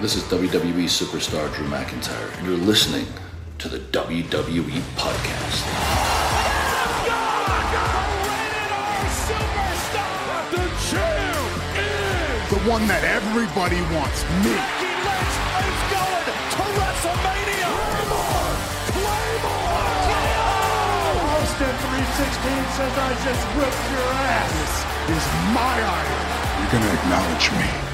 This is WWE superstar Drew McIntyre, and you're listening to the WWE Podcast. The champ is the one that everybody wants, me. Becky Lynch is going to WrestleMania. Claymore! Austin 316 says I just whipped your ass. This is my idol. You're going to acknowledge me.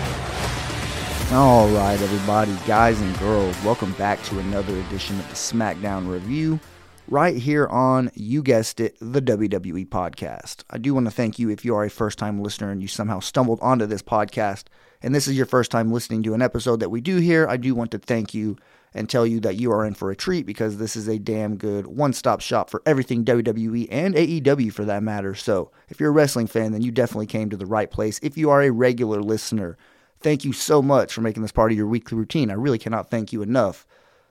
All right, everybody, guys and girls, welcome back to another edition of the SmackDown Review, right here on, you guessed it, the WWE Podcast. I do want to thank you if you are a first-time listener and you somehow stumbled onto this podcast, and this is your first time listening to an episode that we do here. I do want to thank you and tell you that you are in for a treat because this is a damn good one-stop shop for everything WWE and AEW for that matter. So if you're a wrestling fan, then you definitely came to the right place. If you are a regular listener, thank you so much for making this part of your weekly routine. I really cannot thank you enough.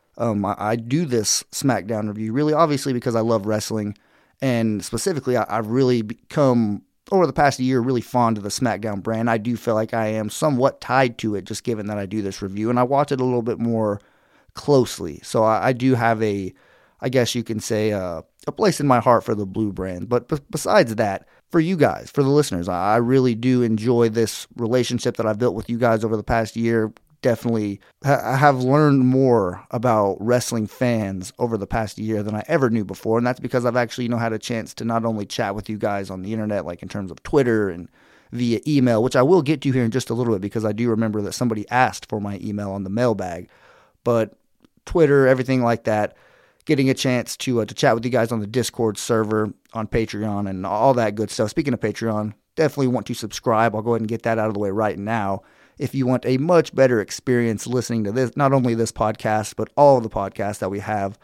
I do this SmackDown review really obviously because I love wrestling, and specifically I've really become, over the past year, really fond of the SmackDown brand. I do feel like I am somewhat tied to it just given that I do this review, and I watch it a little bit more closely. So I do have I guess you can say, a place in my heart for the Blue brand. But besides that, for you guys, for the listeners, I really do enjoy this relationship that I've built with you guys over the past year. Definitely I have learned more about wrestling fans over the past year than I ever knew before. And that's because I've actually had a chance to not only chat with you guys on the internet, like in terms of Twitter and via email, which I will get to here in just a little bit because I do remember that somebody asked for my email on the mailbag. But Twitter, everything like that, getting a chance to chat with you guys on the Discord server, on Patreon, and all that good stuff. Speaking of Patreon, definitely want to subscribe. I'll go ahead and get that out of the way right now. If you want a much better experience listening to this, not only this podcast, but all of the podcasts that we have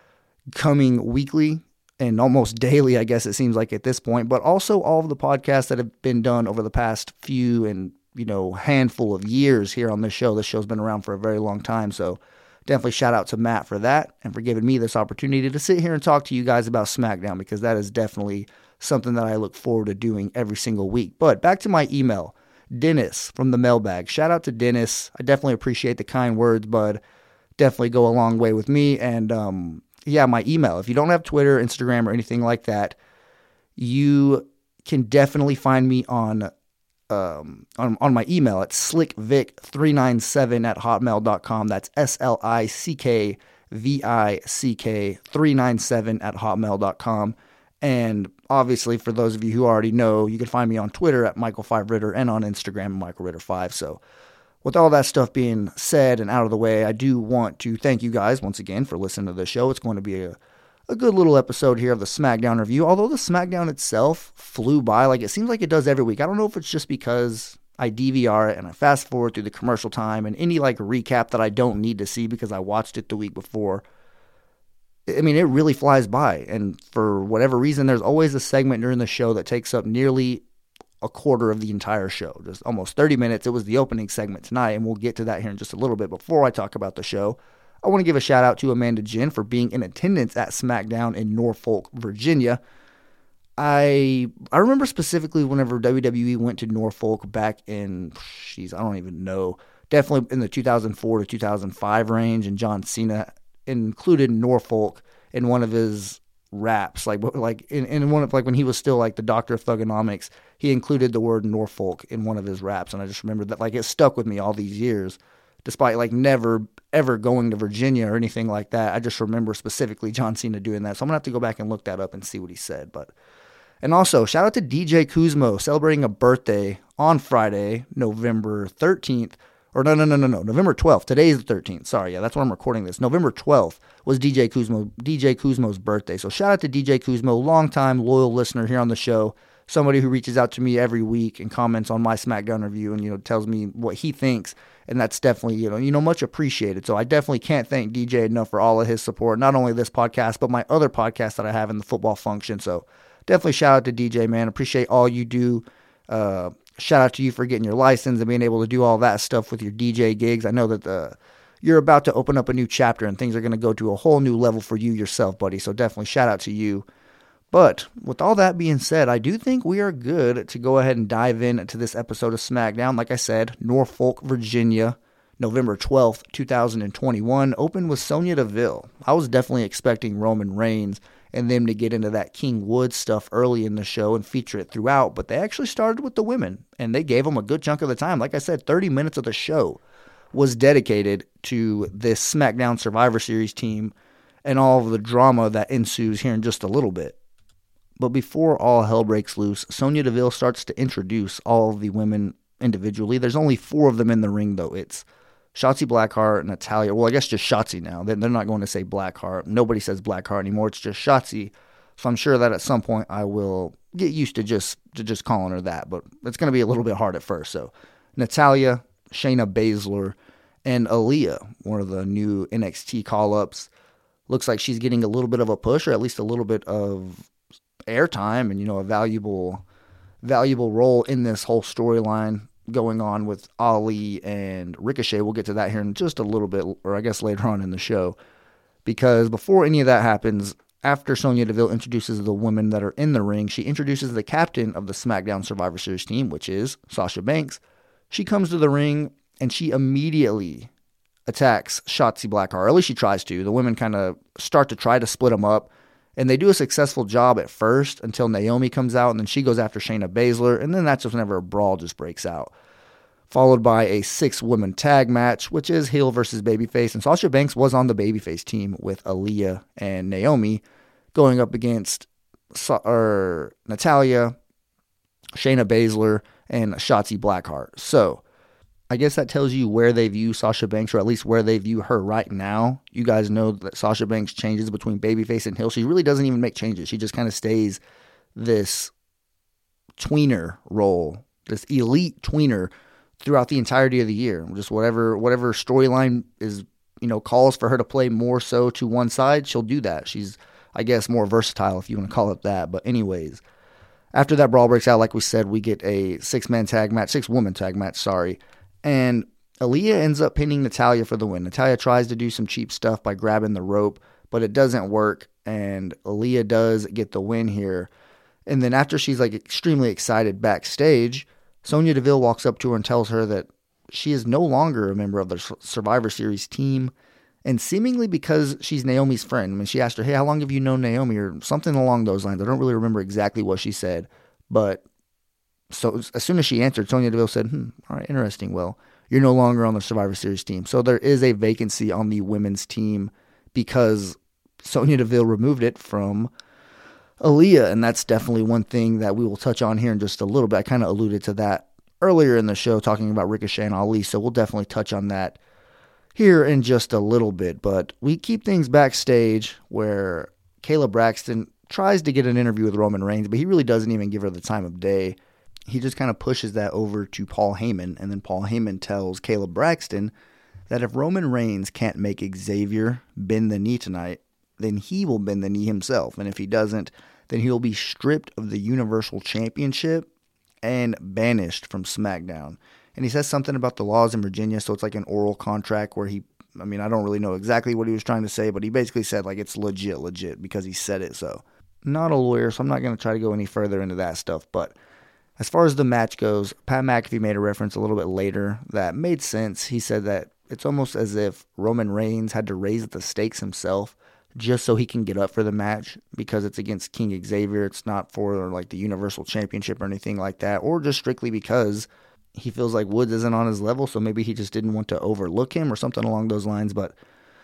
coming weekly and almost daily, I guess it seems like at this point, but also all of the podcasts that have been done over the past few and, handful of years here on this show. This show's been around for a very long time, so definitely shout out to Matt for that and for giving me this opportunity to sit here and talk to you guys about SmackDown, because that is definitely something that I look forward to doing every single week. But back to my email, Dennis from the mailbag. Shout out to Dennis. I definitely appreciate the kind words, bud. Definitely go a long way with me. And my email. If you don't have Twitter, Instagram, or anything like that, you can definitely find me on my email at slickvic397@hotmail.com. That's SLICKVICK397@hotmail.com. And obviously, for those of you who already know, you can find me on Twitter at Michael5Ritter and on Instagram at MichaelRitter5. So with all that stuff being said and out of the way, I do want to thank you guys once again for listening to the show. It's going to be a good little episode here of the SmackDown review, although the SmackDown itself flew by like it seems like it does every week. I don't know if it's just because I DVR it and I fast forward through the commercial time and any recap that I don't need to see because I watched it the week before. I mean, it really flies by, and for whatever reason, there's always a segment during the show that takes up nearly a quarter of the entire show, just almost 30 minutes. It was the opening segment tonight, and we'll get to that here in just a little bit. Before I talk about the show, I want to give a shout out to Amanda Jin for being in attendance at SmackDown in Norfolk, Virginia. I remember specifically whenever WWE went to Norfolk back in, I don't even know, definitely in the 2004 to 2005 range, and John Cena included Norfolk in one of his raps, in one of when he was still the Doctor of Thugonomics, he included the word Norfolk in one of his raps, and I just remember that it stuck with me all these years. Despite never ever going to Virginia or anything like that, I just remember specifically John Cena doing that. So I'm gonna have to go back and look that up and see what he said. And also shout out to DJ Kuzmo celebrating a birthday on Friday, November 13th. Or no, November 12th. Today is the 13th. Sorry, yeah, that's when I'm recording this. November 12th was DJ Kuzmo's birthday. So shout out to DJ Kuzmo, longtime loyal listener here on the show. Somebody who reaches out to me every week and comments on my SmackDown review and tells me what he thinks. And that's definitely, much appreciated. So I definitely can't thank DJ enough for all of his support, not only this podcast, but my other podcasts that I have in the football function. So definitely shout out to DJ, man. Appreciate all you do. Shout out to you for getting your license and being able to do all that stuff with your DJ gigs. I know that you're about to open up a new chapter and things are going to go to a whole new level for you yourself, buddy. So definitely shout out to you. But with all that being said, I do think we are good to go ahead and dive into this episode of SmackDown. Like I said, Norfolk, Virginia, November 12th, 2021, opened with Sonya Deville. I was definitely expecting Roman Reigns and them to get into that King Woods stuff early in the show and feature it throughout, but they actually started with the women, and they gave them a good chunk of the time. Like I said, 30 minutes of the show was dedicated to this SmackDown Survivor Series team and all of the drama that ensues here in just a little bit. But before all hell breaks loose, Sonya Deville starts to introduce all of the women individually. There's only 4 of them in the ring, though. It's Shotzi Blackheart, Natalya. Well, I guess just Shotzi now. They're not going to say Blackheart. Nobody says Blackheart anymore. It's just Shotzi. So I'm sure that at some point I will get used to just calling her that. But it's going to be a little bit hard at first. So Natalya, Shayna Baszler, and Aaliyah, one of the new NXT call-ups. Looks like she's getting a little bit of a push, or at least a little bit of airtime and, a valuable role in this whole storyline going on with Ali and Ricochet. We'll get to that here in just a little bit, or I guess later on in the show, because before any of that happens, after Sonya Deville introduces the women that are in the ring, she introduces the captain of the SmackDown Survivor Series team, which is Sasha Banks. She comes to the ring and she immediately attacks Shotzi Blackheart, or at least she tries to. The women kind of start to try to split them up, and they do a successful job at first until Naomi comes out, and then she goes after Shayna Baszler, and then that's just whenever a brawl just breaks out. Followed by a 6-woman tag match, which is heel versus babyface, and Sasha Banks was on the babyface team with Aaliyah and Naomi, going up against Natalya, Shayna Baszler, and Shotzi Blackheart. So I guess that tells you where they view Sasha Banks, or at least where they view her right now. You guys know that Sasha Banks changes between babyface and heel. She really doesn't even make changes. She just kind of stays this tweener role, this elite tweener throughout the entirety of the year. Just whatever storyline is, calls for her to play more so to one side, she'll do that. She's, I guess, more versatile, if you want to call it that. But anyways, after that brawl breaks out, like we said, we get a 6-woman tag match, and Aaliyah ends up pinning Natalya for the win. Natalya tries to do some cheap stuff by grabbing the rope, but it doesn't work, and Aaliyah does get the win here. And then after she's extremely excited backstage, Sonya Deville walks up to her and tells her that she is no longer a member of the Survivor Series team, and seemingly because she's Naomi's friend. I mean, she asked her, hey, how long have you known Naomi, or something along those lines. I don't really remember exactly what she said, but so as soon as she answered, Sonya Deville said, all right, interesting. Well, you're no longer on the Survivor Series team. So there is a vacancy on the women's team because Sonya Deville removed it from Aaliyah, and that's definitely one thing that we will touch on here in just a little bit. I kind of alluded to that earlier in the show, talking about Ricochet and Ali, so we'll definitely touch on that here in just a little bit. But we keep things backstage where Kayla Braxton tries to get an interview with Roman Reigns, but he really doesn't even give her the time of day. He just kind of pushes that over to Paul Heyman, and then Paul Heyman tells Kayla Braxton that if Roman Reigns can't make Xavier bend the knee tonight, then he will bend the knee himself. And if he doesn't, then he'll be stripped of the Universal Championship and banished from SmackDown. And he says something about the laws in Virginia, so it's like an oral contract where I don't really know exactly what he was trying to say, but he basically said it's legit because he said it so. Not a lawyer, so I'm not going to try to go any further into that stuff, but as far as the match goes, Pat McAfee made a reference a little bit later that made sense. He said that it's almost as if Roman Reigns had to raise the stakes himself just so he can get up for the match because it's against King Xavier. It's not for the Universal Championship or anything like that, or just strictly because he feels like Woods isn't on his level, so maybe he just didn't want to overlook him or something along those lines. But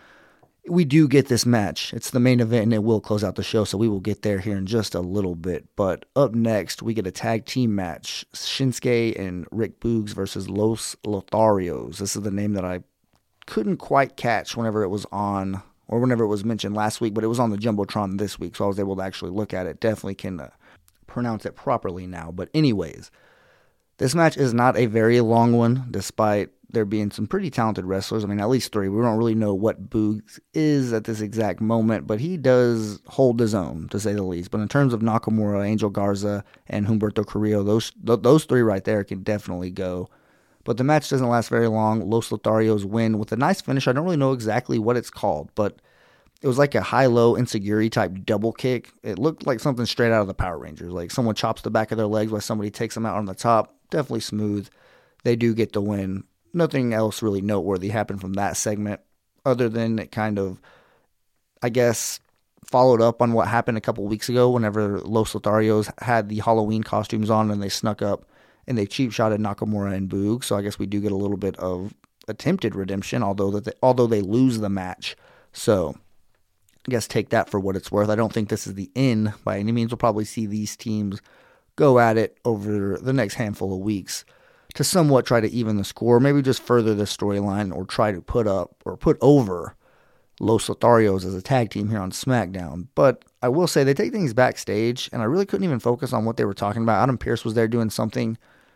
we do get this match. It's the main event, and it will close out the show, so we will get there here in just a little bit. But up next, we get a tag team match. Shinsuke and Rick Boogs versus Los Lotharios. This is the name that I couldn't quite catch whenever it was on, or whenever it was mentioned last week, but it was on the Jumbotron this week, so I was able to actually look at it. Definitely can pronounce it properly now. But anyways, this match is not a very long one, despite there being some pretty talented wrestlers. At least 3. We don't really know what Boogs is at this exact moment, but he does hold his own, to say the least. But in terms of Nakamura, Angel Garza, and Humberto Carrillo, those 3 right there can definitely go. But the match doesn't last very long. Los Lotharios win with a nice finish. I don't really know exactly what it's called, but it was like a high-low insecurity type double kick. It looked like something straight out of the Power Rangers. Like someone chops the back of their legs while somebody takes them out on the top. Definitely smooth. They do get the win. nothing else really noteworthy happened from that segment other than it kind of, I guess, followed up on what happened a couple weeks ago whenever Los Lotharios had the Halloween costumes on and they snuck up and they cheap-shotted Nakamura and Boog. So I guess we do get a little bit of attempted redemption, although they lose the match. So I guess take that for what it's worth. I don't think this is the end by any means. We'll probably see these teams go at it over the next handful of weeks to somewhat try to even the score, maybe just further the storyline or try to put over Los Lotharios as a tag team here on SmackDown. But I will say they take things backstage, and I really couldn't even focus on what they were talking about. Adam Pearce was there doing something,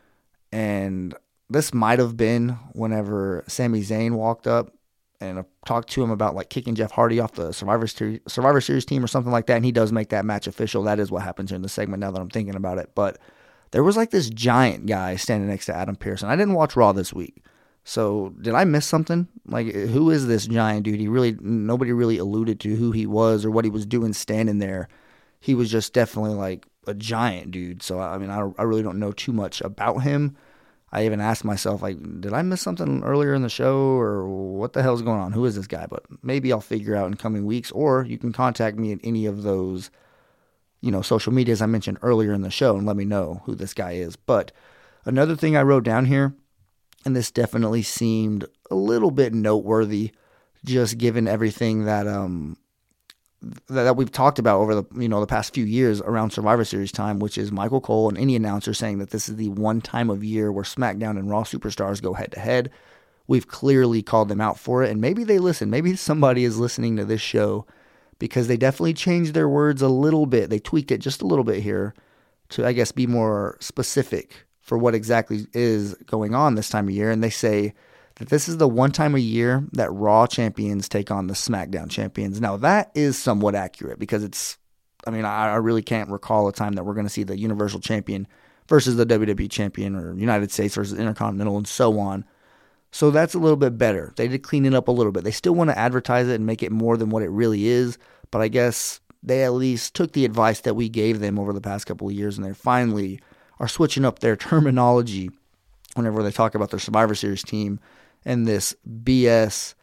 and this might have been whenever Sami Zayn walked up and talked to him about like kicking Jeff Hardy off the Survivor Series team or something like that, and he does make that match official. That is what happens here in the segment now that I'm thinking about it. But there was like this giant guy standing next to Adam Pearce, and I didn't watch Raw this week. So did I miss something? Like, who is this giant dude? Nobody really alluded to who he was or what he was doing standing there. He was just definitely like a giant dude. So, I mean, I really don't know too much about him. I even asked myself, like, did I miss something earlier in the show or what the hell's going on? Who is this guy? But maybe I'll figure out in coming weeks, or you can contact me at any of those, social medias I mentioned earlier in the show and let me know who this guy is. But another thing I wrote down here, and this definitely seemed a little bit noteworthy, just given everything that that we've talked about over the past few years around Survivor Series time, which is Michael Cole and any announcer saying that this is the one time of year where SmackDown and Raw superstars go head to head. We've clearly called them out for it, and maybe they listen. Maybe somebody is listening to this show because they definitely changed their words a little bit. They tweaked it just a little bit here to, I guess, be more specific for what exactly is going on this time of year. And they say that this is the one time a year that Raw champions take on the SmackDown champions. Now, that is somewhat accurate because I really can't recall a time that we're going to see the Universal Champion versus the WWE Champion or United States versus Intercontinental and so on. So that's a little bit better. They did clean it up a little bit. They still want to advertise it and make it more than what it really is, but I guess they at least took the advice that we gave them over the past couple of years, and they finally are switching up their terminology whenever they talk about their Survivor Series team and this BS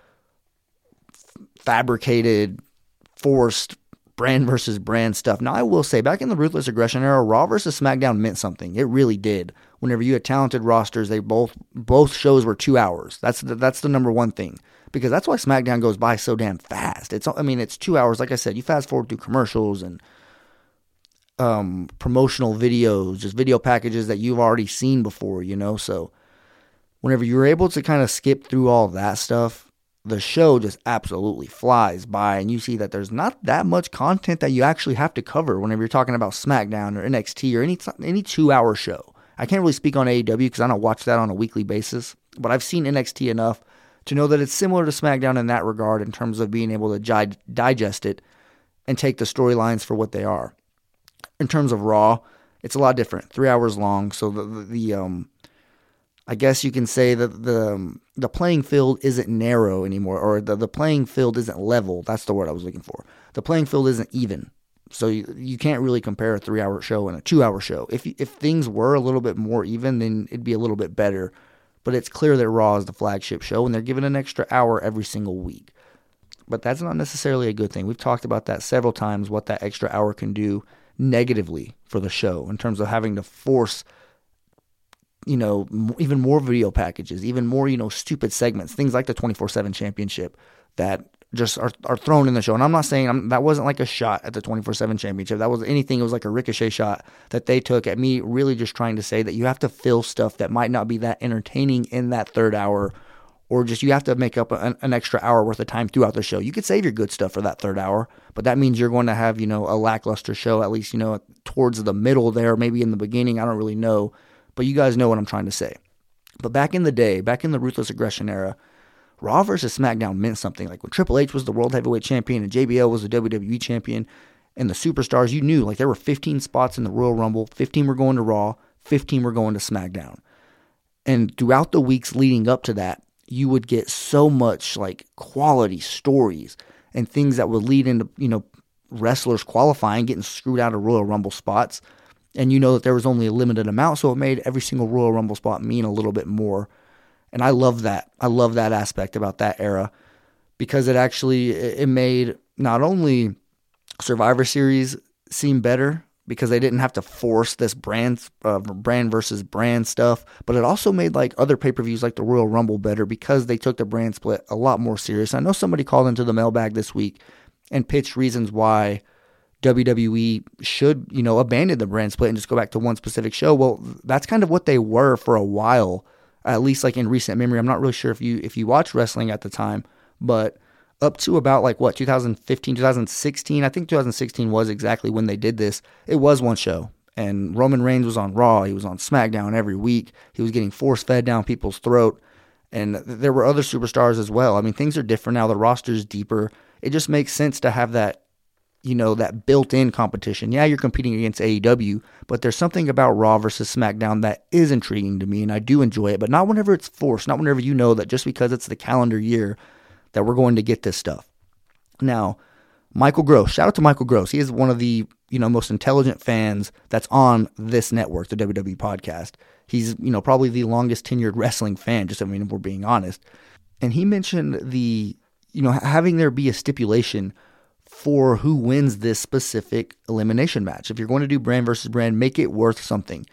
fabricated, forced brand versus brand stuff. Now, I will say, back in the Ruthless Aggression era, Raw versus SmackDown meant something. It really did. Whenever you had talented rosters, they both shows were 2 hours. That's the number one thing, because that's why SmackDown goes by so damn fast. It's 2 hours. Like I said, you fast forward through commercials and promotional videos, just video packages that you've already seen before, so whenever you're able to kind of skip through all that stuff, the show just absolutely flies by, and you see that there's not that much content that you actually have to cover whenever you're talking about SmackDown or NXT or any 2 hour show. I can't really speak on AEW because I don't watch that on a weekly basis, but I've seen NXT enough to know that it's similar to SmackDown in that regard in terms of being able to digest it and take the storylines for what they are. In terms of Raw, it's a lot different. 3 hours long, so the I guess you can say that the playing field isn't narrow anymore, or the playing field isn't level. That's the word I was looking for. The playing field isn't even. So you can't really compare a 3 hour show and a 2 hour show. If things were a little bit more even, then it'd be a little bit better. But it's clear that Raw is the flagship show, and they're given an extra hour every single week. But that's not necessarily a good thing. We've talked about that several times, what that extra hour can do negatively for the show in terms of having to force, even more video packages, even more, stupid segments, things like the 24/7 championship that just are thrown in the show. And I'm not saying that wasn't like a shot at the 24/7 championship. That was anything. It was like a ricochet shot that they took at me, really just trying to say that you have to fill stuff that might not be that entertaining in that third hour, or just you have to make up an extra hour worth of time throughout the show. You could save your good stuff for that third hour, but that means you're going to have, a lackluster show, at least, towards the middle there, maybe in the beginning. I don't really know, but you guys know what I'm trying to say. But back in the day, back in the Ruthless Aggression era, Raw versus SmackDown meant something. Like when Triple H was the World Heavyweight Champion and JBL was the WWE Champion and the superstars, you knew, like there were 15 spots in the Royal Rumble, 15 were going to Raw, 15 were going to SmackDown. And throughout the weeks leading up to that, you would get so much like quality stories and things that would lead into, wrestlers qualifying, getting screwed out of Royal Rumble spots. And that there was only a limited amount, so it made every single Royal Rumble spot mean a little bit more. And I love that. I love that aspect about that era because it made not only Survivor Series seem better because they didn't have to force this brand versus brand stuff, but it also made like other pay-per-views like the Royal Rumble better because they took the brand split a lot more serious. I know somebody called into the mailbag this week and pitched reasons why WWE should, abandon the brand split and just go back to one specific show. Well, that's kind of what they were for a while, at least like in recent memory. I'm not really sure if you watched wrestling at the time, but up to about 2015, 2016, I think 2016 was exactly when they did this. It was one show, and Roman Reigns was on Raw. He was on SmackDown every week. He was getting force-fed down people's throat, and there were other superstars as well. I mean, things are different now. The roster's deeper. It just makes sense to have that, that built-in competition. Yeah, you're competing against AEW, but there's something about Raw versus SmackDown that is intriguing to me, and I do enjoy it, but not whenever it's forced, not whenever you know that just because it's the calendar year that we're going to get this stuff. Now, Michael Gross, shout out to Michael Gross. He is one of the, most intelligent fans that's on this network, the WWE podcast. He's, probably the longest tenured wrestling fan, if we're being honest. And he mentioned having there be a stipulation for who wins this specific elimination match. If you're going to do brand versus brand, make it worth something.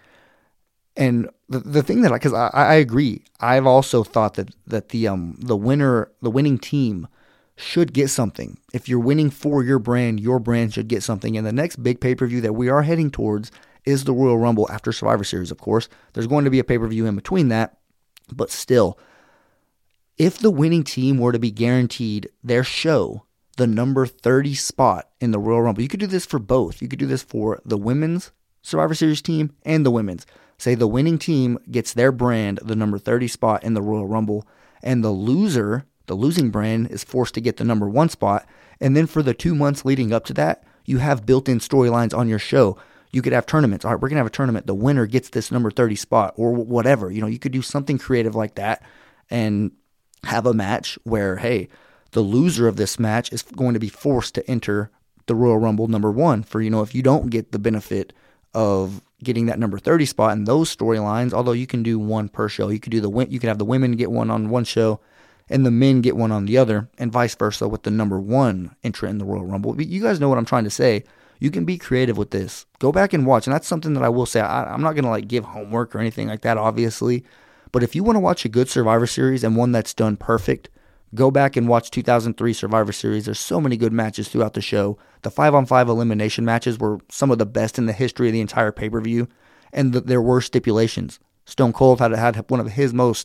And the thing that, because I agree, I've also thought that the winning team should get something. If you're winning for your brand should get something. And the next big pay-per-view that we are heading towards is the Royal Rumble after Survivor Series, of course. There's going to be a pay-per-view in between that, but still, if the winning team were to be guaranteed their show, the number 30 spot in the Royal Rumble, you could do this for both. You could do this for the women's Survivor Series team and the women's. Say the winning team gets their brand, the number 30 spot in the Royal Rumble, and the losing brand is forced to get the number 1 spot. And then for the 2 months leading up to that, you have built-in storylines on your show. You could have tournaments. All right, we're going to have a tournament. The winner gets this number 30 spot or whatever. You could do something creative like that and have a match where, hey, the loser of this match is going to be forced to enter the Royal Rumble number 1 for, if you don't get the benefit of getting that number 30 spot in those storylines, although you can do one per show. You could have the women get one on one show and the men get one on the other, and vice versa with the number 1 entrant in the Royal Rumble. You guys know what I'm trying to say. You can be creative with this. Go back and watch, and that's something that I will say. I'm not going to give homework or anything like that, obviously, but if you want to watch a good Survivor Series and one that's done perfect, go back and watch 2003 Survivor Series. There's so many good matches throughout the show. The 5-on-5 elimination matches were some of the best in the history of the entire pay-per-view, and there were stipulations. Stone Cold had one of his most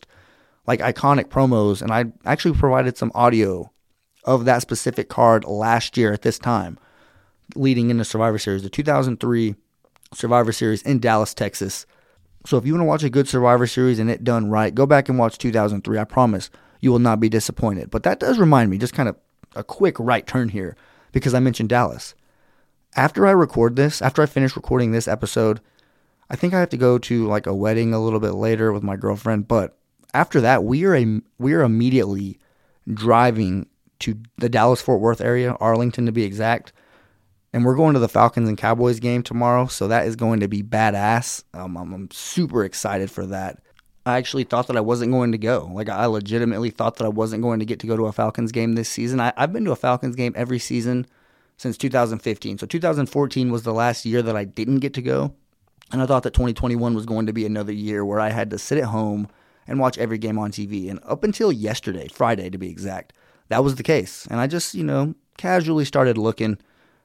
iconic promos, and I actually provided some audio of that specific card last year at this time, leading into Survivor Series, the 2003 Survivor Series in Dallas, Texas. So if you want to watch a good Survivor Series and it done right, go back and watch 2003. I promise you will not be disappointed. But that does remind me, just kind of a quick right turn here, because I mentioned Dallas. After I finish recording this episode, I think I have to go to a wedding a little bit later with my girlfriend, but after that, we are immediately driving to the Dallas-Fort Worth area, Arlington to be exact, and we're going to the Falcons and Cowboys game tomorrow, so that is going to be badass. I'm super excited for that. I actually thought that I wasn't going to go. I legitimately thought that I wasn't going to get to go to a Falcons game this season. I've been to a Falcons game every season since 2015. So 2014 was the last year that I didn't get to go, and I thought that 2021 was going to be another year where I had to sit at home and watch every game on TV. And up until yesterday, Friday to be exact, that was the case. And I just, casually started looking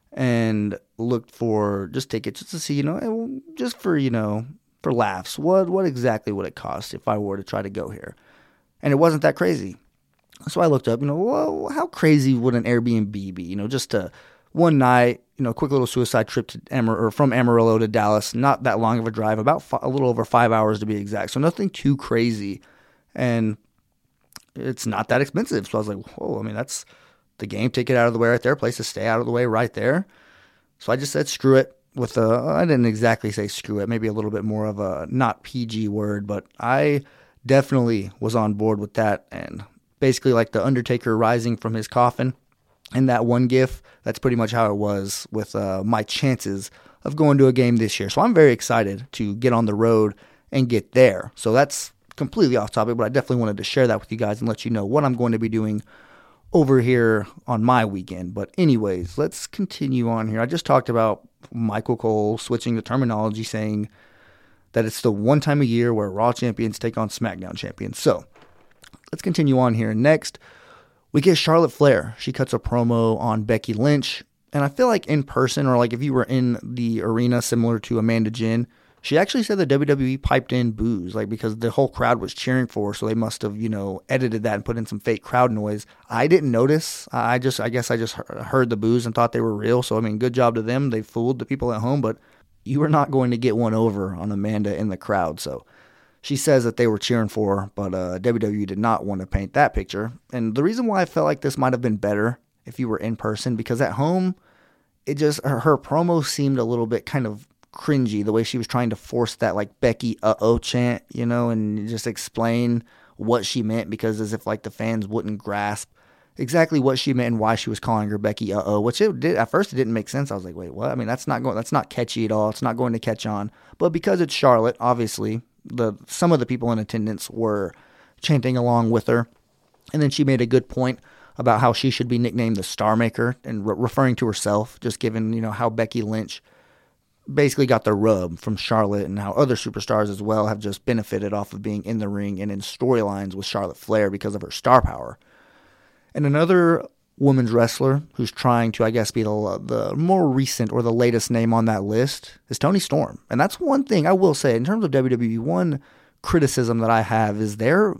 and looked for just tickets just to see, just for, for laughs, what exactly would it cost if I were to try to go here? And it wasn't that crazy. So I looked up, well, how crazy would an Airbnb be? Just one night, quick little suicide trip to from Amarillo to Dallas, not that long of a drive, about a little over 5 hours to be exact. So nothing too crazy, and it's not that expensive. So I was like, whoa, that's the game ticket out of the way right there, place to stay out of the way right there. So I just said, screw it. I didn't exactly say screw it, maybe a little bit more of a not PG word, but I definitely was on board with that. And basically like the Undertaker rising from his coffin in that one GIF, that's pretty much how it was with my chances of going to a game this year. So I'm very excited to get on the road and get there. So that's completely off topic, but I definitely wanted to share that with you guys and let you know what I'm going to be doing over here on my weekend. But anyways, let's continue on here. I just talked about Michael Cole switching the terminology, saying that it's the one time a year where Raw champions take on SmackDown champions. So let's continue on here. Next, we get Charlotte Flair. She cuts a promo on Becky Lynch. And I feel like in person, or like if you were in the arena similar to Amanda Jinn, she actually said the WWE piped in boos, like because the whole crowd was cheering for her, so they must have, edited that and put in some fake crowd noise. I didn't notice. I guess I just heard the boos and thought they were real. So, I mean, good job to them. They fooled the people at home, but you are not going to get one over on Amanda in the crowd. So she says that they were cheering for her, but WWE did not want to paint that picture. And the reason why I felt like this might have been better if you were in person, because at home, her promo seemed a little bit kind of cringy, the way she was trying to force that like Becky uh-oh chant, and just explain what she meant, because as if like the fans wouldn't grasp exactly what she meant and why she was calling her Becky uh-oh, which it did at first. It didn't make sense. I was like, wait, what? I mean, that's not catchy at all. It's not going to catch on. But because it's Charlotte, obviously some of the people in attendance were chanting along with her. And then she made a good point about how she should be nicknamed the Star Maker, and referring to herself, just given, how Becky Lynch basically got the rub from Charlotte, and how other superstars as well have just benefited off of being in the ring and in storylines with Charlotte Flair because of her star power. And another women's wrestler who's trying to, I guess, be the more recent or the latest name on that list is Toni Storm. And that's one thing I will say in terms of WWE, one criticism that I have is they're,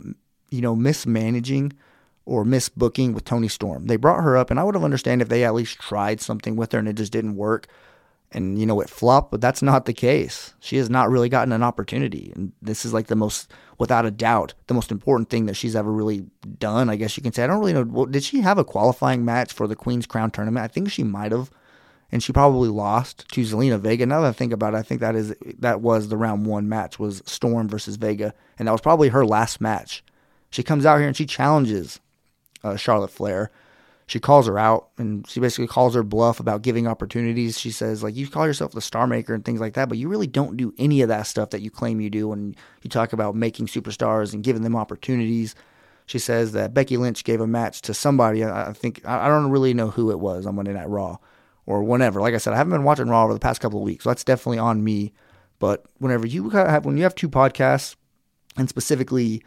mismanaging or misbooking with Toni Storm. They brought her up, and I would have understood if they at least tried something with her and it just didn't work, and it flopped, but that's not the case. She has not really gotten an opportunity, and this is like without a doubt, the most important thing that she's ever really done, I guess you can say. I don't really know, did she have a qualifying match for the Queen's Crown tournament? I think she might have, and she probably lost to Zelina Vega. Now that I think about it, I think that was the round one match, was Storm versus Vega, and that was probably her last match. She comes out here and she challenges Charlotte Flair. She calls her out, and she basically calls her bluff about giving opportunities. She says, like, you call yourself the Star Maker and things like that, but you really don't do any of that stuff that you claim you do when you talk about making superstars and giving them opportunities. She says that Becky Lynch gave a match to somebody. I don't really know who it was on Monday Night Raw or whenever. Like I said, I haven't been watching Raw over the past couple of weeks, so that's definitely on me. But when you have two podcasts, and specifically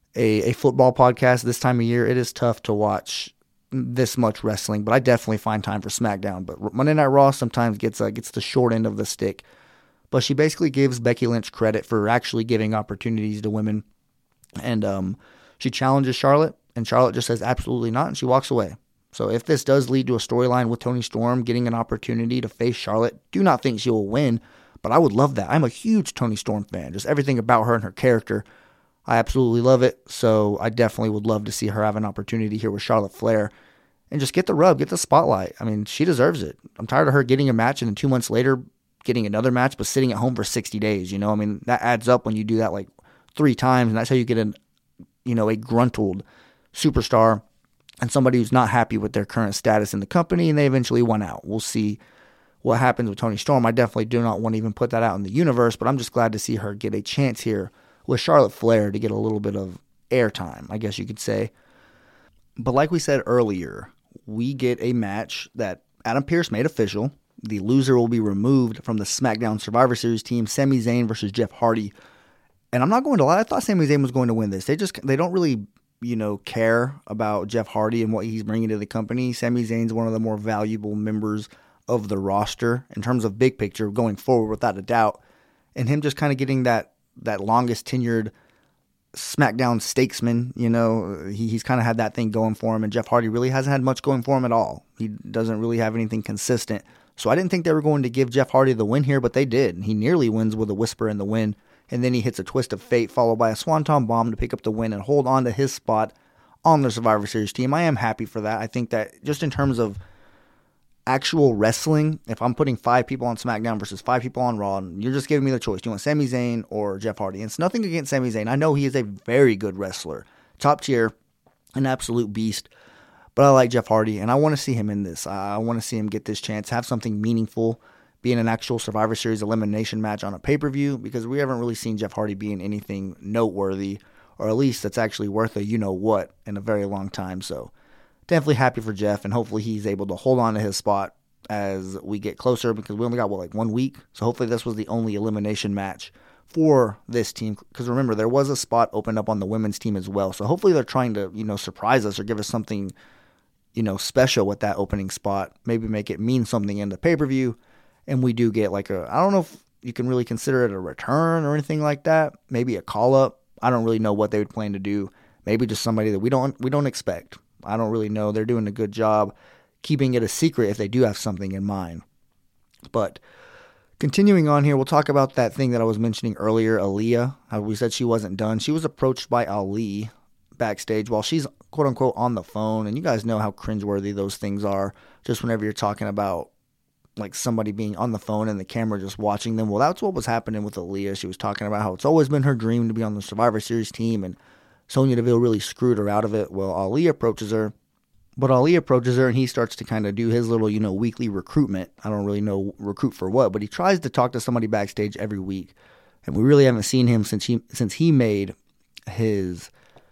a football podcast this time of year, it is tough to watch this much wrestling, but I definitely find time for SmackDown. But Monday Night Raw sometimes gets the short end of the stick. But she basically gives Becky Lynch credit for actually giving opportunities to women. And she challenges Charlotte, and Charlotte just says absolutely not, and she walks away. So if this does lead to a storyline with Toni Storm getting an opportunity to face Charlotte, do not think she will win, but I would love that. I'm a huge Toni Storm fan. Just everything about her and her character, I absolutely love it, so I definitely would love to see her have an opportunity here with Charlotte Flair and just get the rub, get the spotlight. I mean, she deserves it. I'm tired of her getting a match and then 2 months later getting another match, but sitting at home for 60 days, I mean, that adds up when you do that like 3 times, and that's how you get a gruntled superstar and somebody who's not happy with their current status in the company, and they eventually won out. We'll see what happens with Toni Storm. I definitely do not want to even put that out in the universe, but I'm just glad to see her get a chance here with Charlotte Flair to get a little bit of airtime, I guess you could say. But like we said earlier, we get a match that Adam Pearce made official. The loser will be removed from the SmackDown Survivor Series team, Sami Zayn versus Jeff Hardy. And I'm not going to lie, I thought Sami Zayn was going to win this. They don't really, care about Jeff Hardy and what he's bringing to the company. Sami Zayn's one of the more valuable members of the roster in terms of big picture going forward, without a doubt. And him just kind of getting that longest tenured SmackDown statesman, he's kind of had that thing going for him, and Jeff Hardy really hasn't had much going for him at all. He doesn't really have anything consistent. So I didn't think they were going to give Jeff Hardy the win here, but they did. He nearly wins with a whisper in the win, and then he hits a twist of fate followed by a swanton bomb to pick up the win and hold on to his spot on the Survivor Series team. I am happy for that. I think that just in terms of actual wrestling, if I'm putting 5 people on SmackDown versus 5 people on Raw, and you're just giving me the choice, do you want Sami Zayn or Jeff Hardy? And it's nothing against Sami Zayn. I know he is a very good wrestler, top tier, an absolute beast, but I like Jeff Hardy, and I want to see him in this. I want to see him get this chance, have something meaningful, in an actual Survivor Series elimination match on a pay-per-view, because we haven't really seen Jeff Hardy be in anything noteworthy, or at least that's actually worth a you-know-what in a very long time. So definitely happy for Jeff, and hopefully he's able to hold on to his spot as we get closer, because we only got, 1 week? So hopefully this was the only elimination match for this team, because remember, there was a spot opened up on the women's team as well. So hopefully they're trying to, surprise us or give us something, special with that opening spot. Maybe make it mean something in the pay-per-view, and we do get I don't know if you can really consider it a return or anything like that. Maybe a call-up. I don't really know what they would plan to do. Maybe just somebody that we don't expect. I don't really know. They're doing a good job keeping it a secret if they do have something in mind. But continuing on here, we'll talk about that thing that I was mentioning earlier, Aaliyah. How we said she wasn't done. She was approached by Ali backstage while she's quote-unquote on the phone. And you guys know how cringeworthy those things are, just whenever you're talking about somebody being on the phone and the camera just watching them. Well, that's what was happening with Aaliyah. She was talking about how it's always been her dream to be on the Survivor Series team, and Sonya Deville really screwed her out of it. Well, Ali approaches her, and he starts to kind of do his little, weekly recruitment. I don't really know recruit for what, but he tries to talk to somebody backstage every week. And we really haven't seen him since he made his,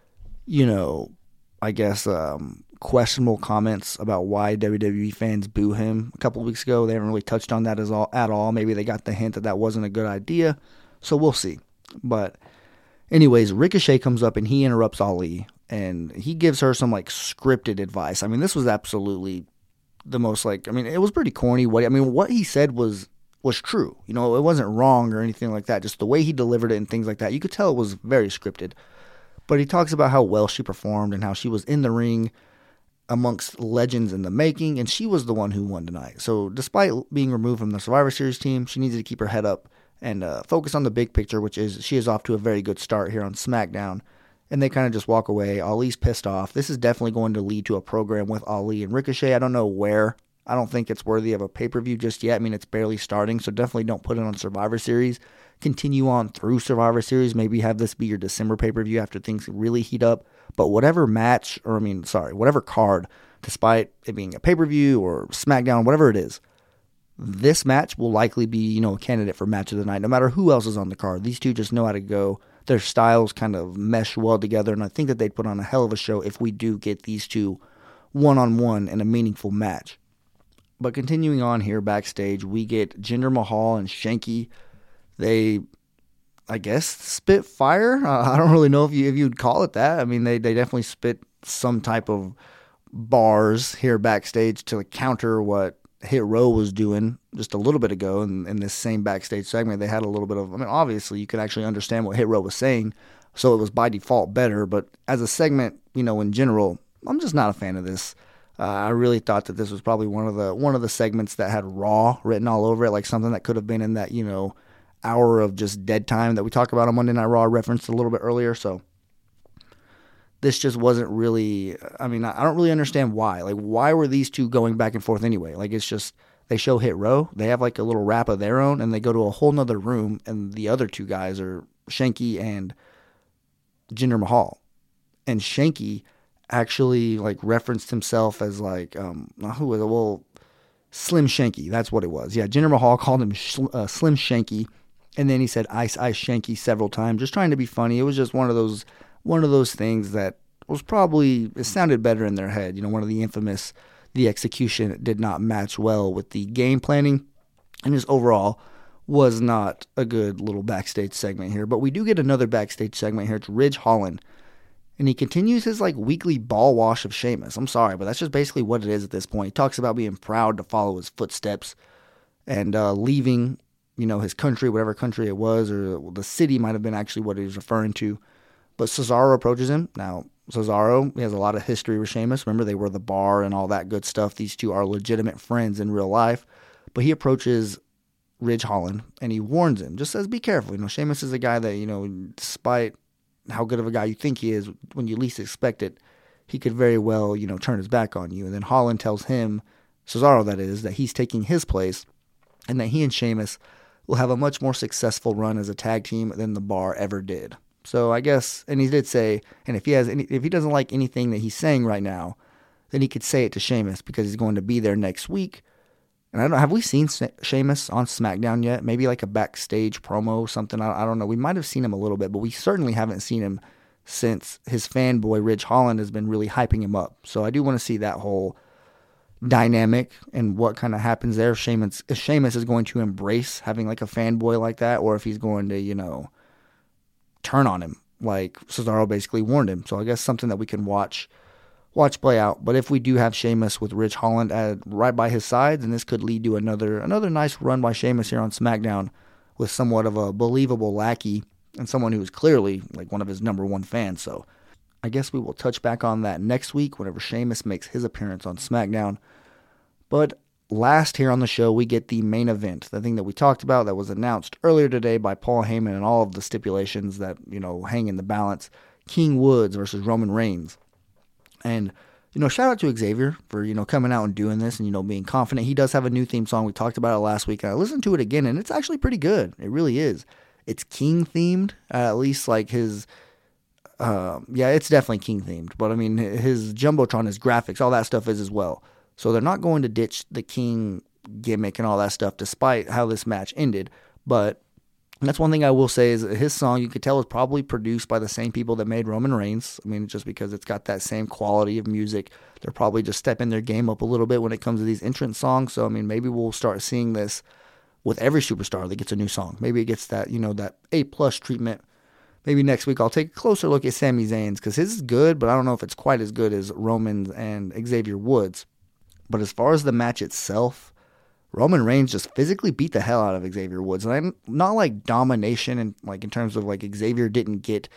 questionable comments about why WWE fans boo him a couple of weeks ago. They haven't really touched on that at all. Maybe they got the hint that wasn't a good idea. So we'll see. But anyways, Ricochet comes up and he interrupts Ali, and he gives her some scripted advice. I mean, this was absolutely the most it was pretty corny. What he said was true. It wasn't wrong or anything like that. Just the way he delivered it and things like that, you could tell it was very scripted. But he talks about how well she performed and how she was in the ring amongst legends in the making, and she was the one who won tonight. So despite being removed from the Survivor Series team, she needed to keep her head up and focus on the big picture, which is she is off to a very good start here on SmackDown. And they kind of just walk away. Ali's pissed off. This is definitely going to lead to a program with Ali and Ricochet. I don't know where. I don't think it's worthy of a pay-per-view just yet. It's barely starting, so definitely don't put it on Survivor Series. Continue on through Survivor Series. Maybe have this be your December pay-per-view after things really heat up. But whatever whatever card, despite it being a pay-per-view or SmackDown, whatever it is, this match will likely be, a candidate for match of the night, no matter who else is on the card. These two just know how to go. Their styles kind of mesh well together, and I think that they'd put on a hell of a show if we do get these two one-on-one in a meaningful match. But continuing on here backstage, we get Jinder Mahal and Shanky. They, I guess, spit fire. I don't really know if you'd call it that. They definitely spit some type of bars here backstage to counter what Hit Row was doing just a little bit ago in this same backstage segment. They had a little bit of, obviously you could actually understand what Hit Row was saying, so it was by default better. But as a segment, in general, I'm just not a fan of this. I really thought that this was probably one of the segments that had Raw written all over it, something that could have been in that, hour of just dead time that we talk about on Monday Night Raw, referenced a little bit earlier. So this just wasn't really, I don't really understand why. Why were these two going back and forth anyway? It's just, they show Hit Row, they have a little rap of their own, and they go to a whole nother room, and the other two guys are Shanky and Jinder Mahal. And Shanky actually referenced himself as who was it? Well, Slim Shanky, that's what it was. Yeah, Jinder Mahal called him Slim Shanky, and then he said Ice Shanky several times, just trying to be funny. It was just one of those things that was probably, it sounded better in their head. One of the infamous, the execution did not match well with the game planning, and just overall was not a good little backstage segment here. But we do get another backstage segment here. It's Ridge Holland, and he continues his weekly ball wash of Sheamus. I'm sorry, but that's just basically what it is at this point. He talks about being proud to follow his footsteps and leaving, his country, whatever country it was, or the city might have been actually what he was referring to. But Cesaro approaches him. Now, Cesaro, he has a lot of history with Sheamus. Remember, they were the Bar and all that good stuff. These two are legitimate friends in real life. But he approaches Ridge Holland, and he warns him, just says, be careful. Sheamus is a guy that, despite how good of a guy you think he is, when you least expect it, he could very well, turn his back on you. And then Holland tells him, Cesaro that is, that he's taking his place, and that he and Sheamus will have a much more successful run as a tag team than the Bar ever did. So I guess, and he did say, and if he doesn't like anything that he's saying right now, then he could say it to Sheamus, because he's going to be there next week. And I don't have we seen Sheamus on SmackDown yet? Maybe like a backstage promo or something. I don't know. We might have seen him a little bit, but we certainly haven't seen him since his fanboy Ridge Holland has been really hyping him up. So I do want to see that whole dynamic and what kind of happens there. If Sheamus is going to embrace having like a fanboy like that, or if he's going to, turn on him like Cesaro basically warned him. So I guess something that we can watch play out. But if we do have Sheamus with Ridge Holland right by his sides, and this could lead to another nice run by Sheamus here on SmackDown with somewhat of a believable lackey and someone who is clearly like one of his number one fans. So I guess we will touch back on that next week whenever Sheamus makes his appearance on SmackDown. But last here on the show, we get the main event, the thing that we talked about that was announced earlier today by Paul Heyman and all of the stipulations that, hang in the balance. King Woods versus Roman Reigns. And, shout out to Xavier for, coming out and doing this and, being confident. He does have a new theme song. We talked about it last week. And I listened to it again, and it's actually pretty good. It really is. It's King themed, at least like his, it's definitely King themed. But, I mean, his Jumbotron, his graphics, all that stuff is as well. So they're not going to ditch the King gimmick and all that stuff despite how this match ended. But that's one thing I will say is that his song, you could tell, is probably produced by the same people that made Roman Reigns. I mean, just because it's got that same quality of music. They're probably just stepping their game up a little bit when it comes to these entrance songs. So, I mean, maybe we'll start seeing this with every superstar that gets a new song. Maybe it gets that, that A+ treatment. Maybe next week I'll take a closer look at Sami Zayn's because his is good, but I don't know if it's quite as good as Roman's and Xavier Woods. But as far as the match itself, Roman Reigns just physically beat the hell out of Xavier Woods. And I'm not like domination and like in terms of like Xavier didn't get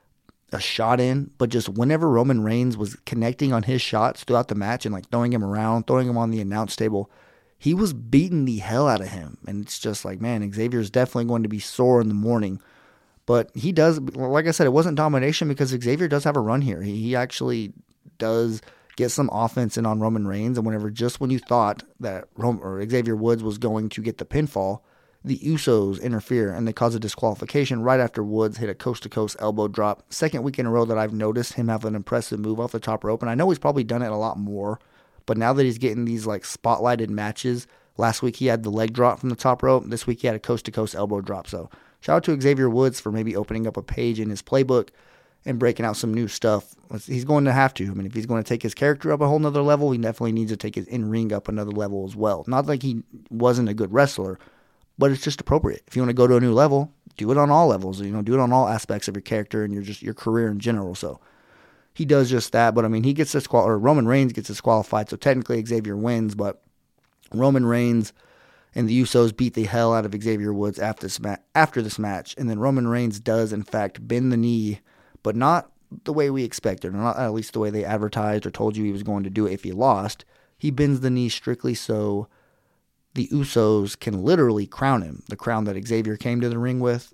a shot in, but just whenever Roman Reigns was connecting on his shots throughout the match and like throwing him around, throwing him on the announce table, he was beating the hell out of him. And it's just like, man, Xavier's definitely going to be sore in the morning. But he does, like I said, it wasn't domination because Xavier does have a run here. He actually does get some offense in on Roman Reigns, and when you thought that Xavier Woods was going to get the pinfall, the Usos interfere and they cause a disqualification right after Woods hit a coast-to-coast elbow drop. Second week in a row that I've noticed him have an impressive move off the top rope, and I know he's probably done it a lot more, but now that he's getting these like spotlighted matches, last week he had the leg drop from the top rope, this week he had a coast-to-coast elbow drop. So shout out to Xavier Woods for maybe opening up a page in his playbook and breaking out some new stuff. He's going to have to. I mean, if he's going to take his character up a whole nother level, he definitely needs to take his in-ring up another level as well. Not like he wasn't a good wrestler, but it's just appropriate. If you want to go to a new level, do it on all levels. Do it on all aspects of your character and your career in general. So he does just that. But I mean, Roman Reigns gets disqualified, so technically Xavier wins. But Roman Reigns and the Usos beat the hell out of Xavier Woods after this match, and then Roman Reigns does in fact bend the knee, but not the way we expected, or not at least the way they advertised or told you he was going to do it if he lost. He bends the knee strictly so the Usos can literally crown him. The crown that Xavier came to the ring with,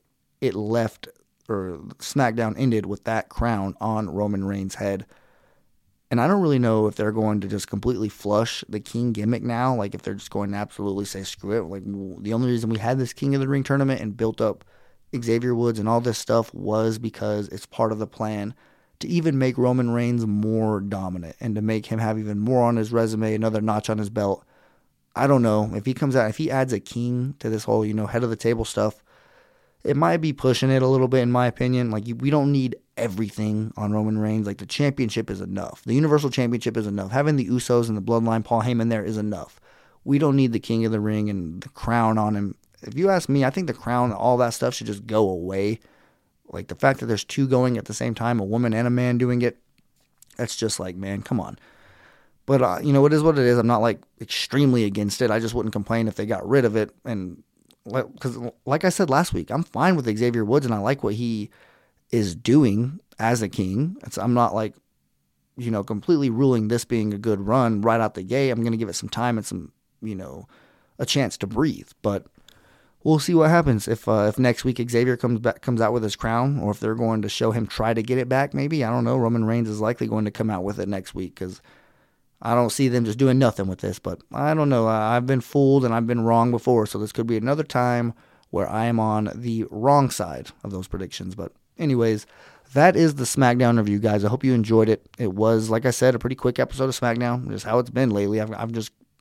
SmackDown ended with that crown on Roman Reigns' head. And I don't really know if they're going to just completely flush the King gimmick now, like if they're just going to absolutely say screw it. Like the only reason we had this King of the Ring tournament and built up Xavier Woods and all this stuff was because it's part of the plan to even make Roman Reigns more dominant and to make him have even more on his resume, another notch on his belt. I don't know. If he adds a King to this whole, head of the table stuff, it might be pushing it a little bit in my opinion. Like we don't need everything on Roman Reigns. Like the championship is enough. The Universal Championship is enough. Having the Usos and the Bloodline, Paul Heyman there is enough. We don't need the King of the Ring and the crown on him. If you ask me, I think the crown, all that stuff should just go away. Like the fact that there's two going at the same time, a woman and a man doing it, that's just like, man, come on. But, it is what it is. I'm not like extremely against it. I just wouldn't complain if they got rid of it. And because like I said last week, I'm fine with Xavier Woods and I like what he is doing as a King. I'm not like, completely ruling this being a good run right out the gate. I'm going to give it some time and some, a chance to breathe. But we'll see what happens if next week Xavier comes out with his crown, or if they're going to show him try to get it back. Maybe, I don't know. Roman Reigns is likely going to come out with it next week because I don't see them just doing nothing with this. But I don't know. I've been fooled and I've been wrong before, so this could be another time where I am on the wrong side of those predictions. But anyways, that is the SmackDown review, guys. I hope you enjoyed it. It was, like I said, a pretty quick episode of SmackDown, just how it's been lately. I've just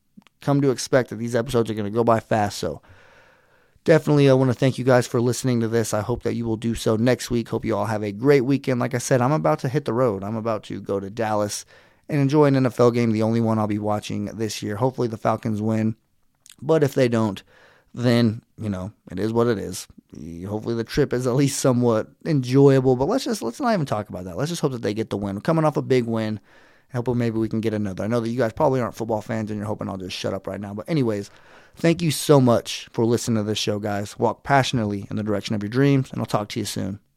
come to expect that these episodes are going to go by fast. So definitely I want to thank you guys for listening to this. I hope that you will do so next week. Hope you all have a great weekend. Like I said, I'm about to hit the road. I'm about to go to Dallas and enjoy an NFL game, the only one I'll be watching this year. Hopefully the Falcons win. But if they don't, then, it is what it is. Hopefully the trip is at least somewhat enjoyable. But let's not even talk about that. Let's just hope that they get the win. We're coming off a big win. Hoping maybe we can get another. I know that you guys probably aren't football fans and you're hoping I'll just shut up right now. But anyways, thank you so much for listening to this show, guys. Walk passionately in the direction of your dreams, and I'll talk to you soon.